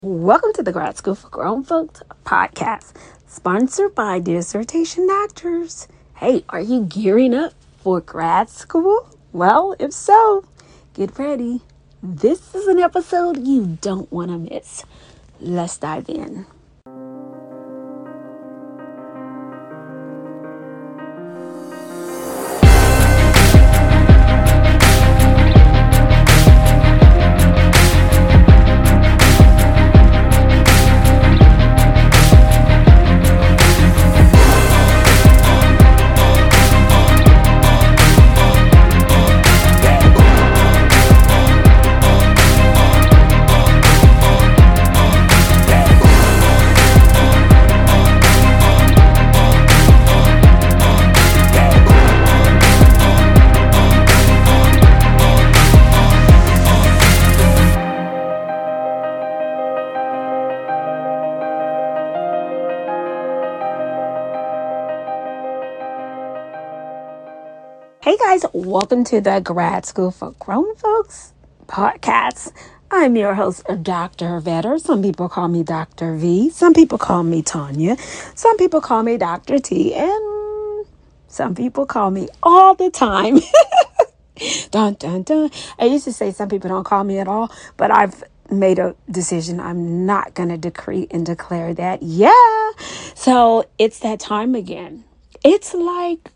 Welcome to the Grad School for Grown Folks podcast, sponsored by Dissertation Doctors. Hey, are you gearing up for grad school? Well, if so, get ready. This is an episode you don't want to miss. Let's dive in. Hey guys, welcome to the Grad School for Grown Folks podcast. I'm your host, Dr. Vetter. Some people call me Dr. V. Some people call me Tanya. Some people call me Dr. T. And some people call me all the time. Dun, dun, dun. I used to say some people don't call me at all, but I've made a decision. I'm not going to decree and declare that. Yeah. So it's that time again. It's like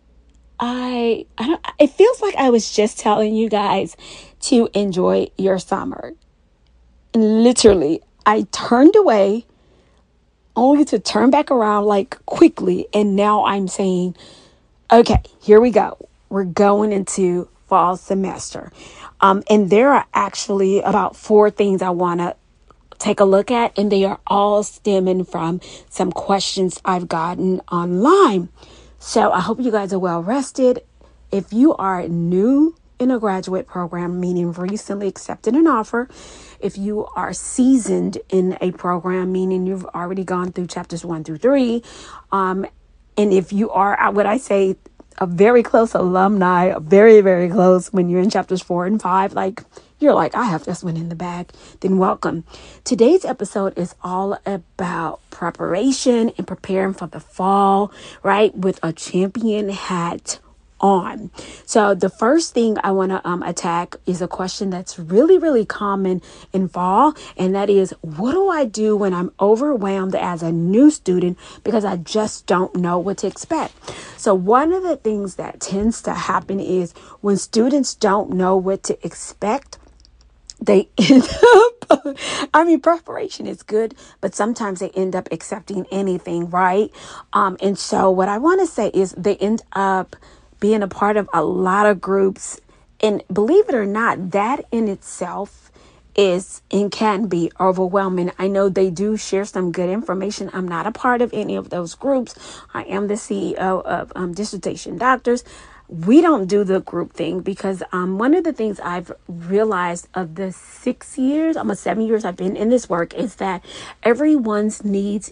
it feels like I was just telling you guys to enjoy your summer. And literally, I turned away only to turn back around like quickly. And now I'm saying, okay, here we go. We're going into fall semester. And there are actually about 4 things I want to take a look at. And they are all stemming from some questions I've gotten online. So I hope you guys are well rested. If you are new in a graduate program, meaning recently accepted an offer, if you are seasoned in a program, meaning you've already gone through chapters 1 through 3, and if you are, what I say, a very close alumni, very, very close when you're in chapters 4 and 5, you're like, I have this one in the bag, then welcome. Today's episode is all about preparation and preparing for the fall, right? With a champion hat on. So the first thing I want to attack is a question that's really, really common in fall. And that is, what do I do when I'm overwhelmed as a new student because I just don't know what to expect? So one of the things that tends to happen is when students don't know what to expect, they end up, preparation is good, but sometimes they end up accepting anything, right? And so what I want to say is they end up being a part of a lot of groups. And believe it or not, that in itself is and can be overwhelming. I know they do share some good information. I'm not a part of any of those groups. I am the CEO of Dissertation Doctors. We don't do the group thing because one of the things I've realized of the 6 years, almost 7 years I've been in this work, is that everyone's needs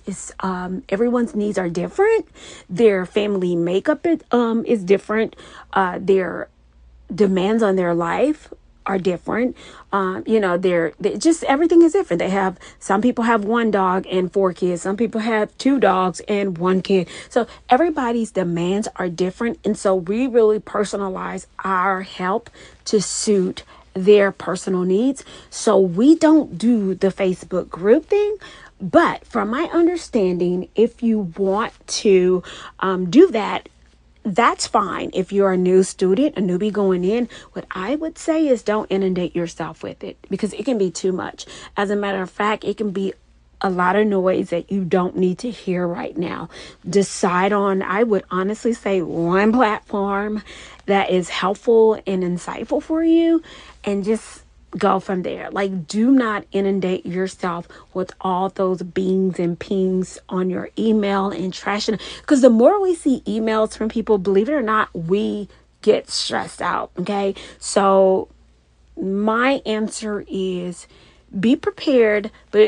are different. Their family makeup is different. Their demands on their life are different. They're just, everything is different. Some people have 1 dog and 4 kids. Some people have 2 dogs and 1 kid. So everybody's demands are different. And so we really personalize our help to suit their personal needs. So we don't do the Facebook group thing. But from my understanding, if you want to do that, that's fine. If you're a new student, a newbie going in, what I would say is don't inundate yourself with it because it can be too much. As a matter of fact, it can be a lot of noise that you don't need to hear right now. Decide on, I would honestly say, one platform that is helpful and insightful for you and just go from there. Do not inundate yourself with all those bings and pings on your email and trashing. Because the more we see emails from people, believe it or not, we get stressed out. Okay. So my answer is be prepared, but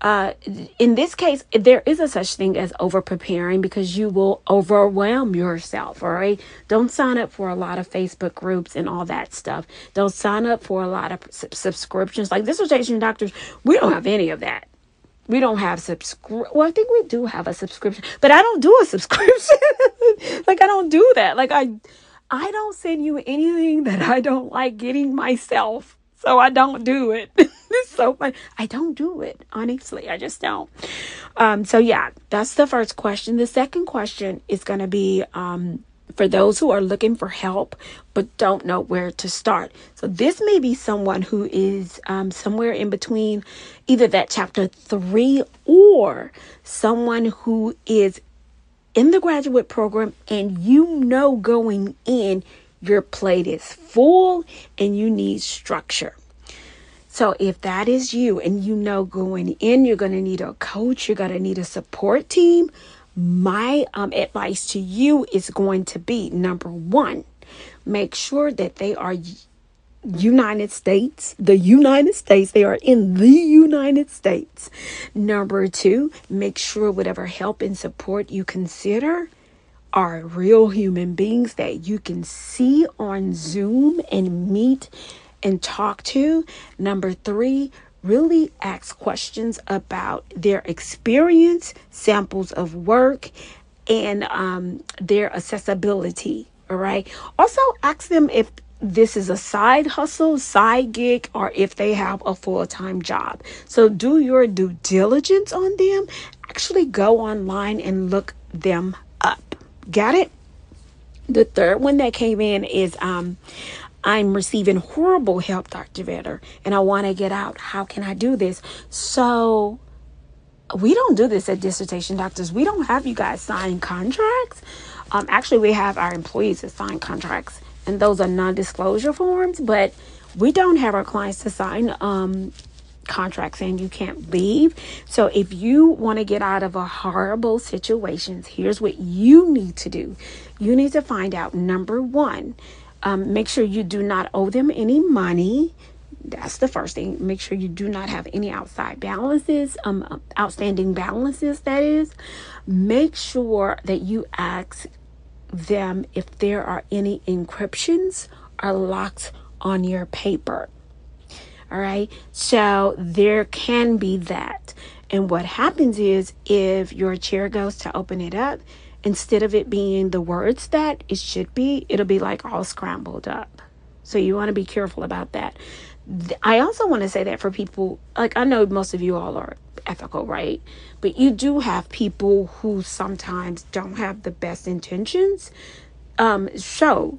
uh, in this case, there is a such thing as over preparing because you will overwhelm yourself. All right. Don't sign up for a lot of Facebook groups and all that stuff. Don't sign up for a lot of subscriptions like Dissertation Doctors. We don't have any of that. We don't have well, I think we do have a subscription, but I don't do a subscription. Like, I don't do that. Like, I don't send you anything that I don't like getting myself. So I don't do it. It's so funny. I don't do it. Honestly, I just don't. So yeah, that's the first question. The second question is going to be, for those who are looking for help but don't know where to start. So this may be someone who is somewhere in between either that chapter 3 or someone who is in the graduate program and going in, your plate is full and you need structure. So if that is you and going in, you're going to need a coach, you're going to need a support team. My advice to you is going to be, number one, make sure that they are United States, they are in the United States. Number two, make sure whatever help and support you consider are real human beings that you can see on Zoom and meet and talk to. Number three, really ask questions about their experience, samples of work, and their accessibility. All right. Also, ask them if this is a side hustle, side gig, or if they have a full-time job. So do your due diligence on them. Actually go online and look them up. Got it? The third one that came in is I'm receiving horrible help, Dr. Vetter, and I want to get out. How can I do this? So we don't do this at Dissertation Doctors. We don't have you guys sign contracts. Actually, we have our employees that sign contracts, and those are non-disclosure forms, but we don't have our clients to sign contract saying you can't leave. So if you want to get out of a horrible situation, here's what you need to do. You need to find out, number one, make sure you do not owe them any money. That's the first thing. Make sure you do not have any outstanding balances, that is. Make sure that you ask them if there are any encryptions or locks on your paper. All right. So there can be that. And what happens is if your chair goes to open it up, instead of it being the words that it should be, it'll be like all scrambled up. So you want to be careful about that. I also want to say that for people, like, I know most of you all are ethical, right? But you do have people who sometimes don't have the best intentions. So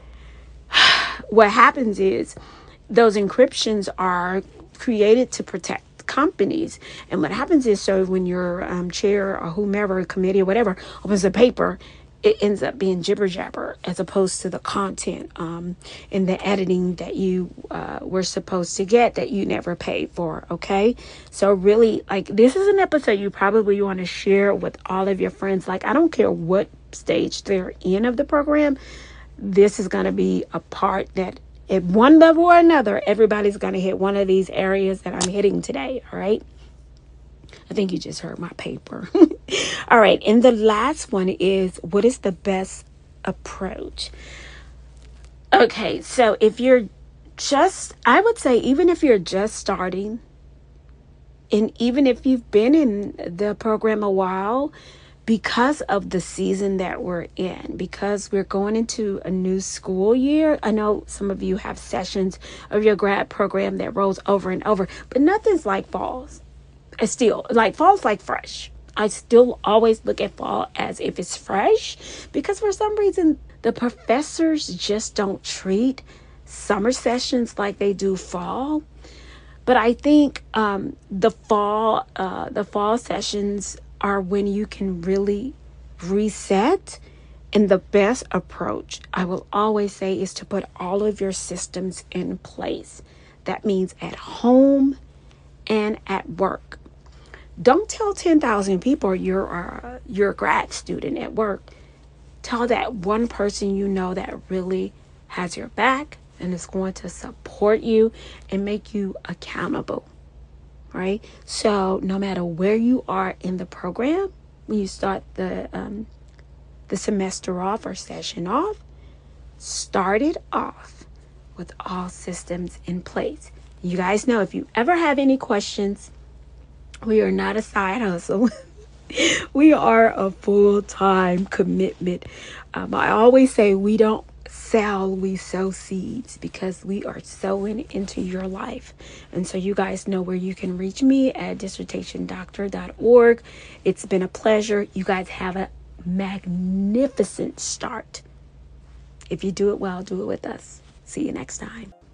what happens is those encryptions are created to protect companies. And what happens is, so when your chair or whomever, committee or whatever, opens the paper, it ends up being jibber jabber as opposed to the content and the editing that you were supposed to get that you never paid for. Okay. So really, like, this is an episode you probably want to share with all of your friends. Like, I don't care what stage they're in of the program. This is going to be a part that at one level or another, everybody's going to hit one of these areas that I'm hitting today. All right. I think you just heard my paper. All right. And the last one is, what is the best approach? Okay. So if you're I would say, even if you're just starting, and even if you've been in the program a while, because of the season that we're in, because we're going into a new school year. I know some of you have sessions of your grad program that rolls over and over, but nothing's like falls. It's still like fall's like fresh. I still always look at fall as if it's fresh, because for some reason the professors just don't treat summer sessions like they do fall. But I think the fall sessions are when you can really reset. And the best approach, I will always say, is to put all of your systems in place. That means at home and at work. Don't tell 10,000 people you're a grad student at work. Tell that one person you know that really has your back and is going to support you and make you accountable. right? So no matter where you are in the program, when you start the semester off or session off, start it off with all systems in place. You guys know, if you ever have any questions, we are not a side hustle. We are a full-time commitment. I always say we don't sell, we sow seeds, because we are sowing into your life. And so you guys know where you can reach me at dissertationdoctor.org. It's been a pleasure. You guys have a magnificent start. If you do it well, do it with us. See you next time.